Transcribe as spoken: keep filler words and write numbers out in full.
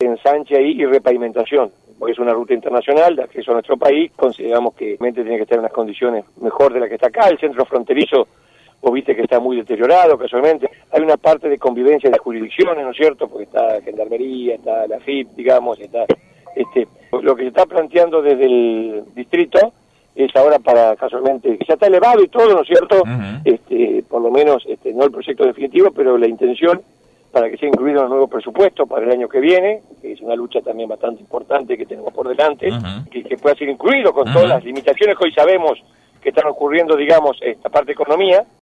ensanche ahí y repavimentación, porque es una ruta internacional de acceso a nuestro país. Consideramos que realmente tiene que estar en unas condiciones mejor de las que está acá. El centro fronterizo, vos viste que está muy deteriorado casualmente. Hay una parte de convivencia de jurisdicciones, ¿no es cierto? Porque está Gendarmería, está la F I P, digamos, está este lo que se está planteando desde el distrito es ahora para casualmente, ya está elevado y todo, ¿no es cierto? Uh-huh. Este, por lo menos, este, no el proyecto definitivo, pero la intención para que sea incluido en el nuevo presupuesto para el año que viene, que es una lucha también bastante importante que tenemos por delante, uh-huh. que, que pueda ser incluido con uh-huh. todas las limitaciones que hoy sabemos que están ocurriendo, digamos, esta parte de economía,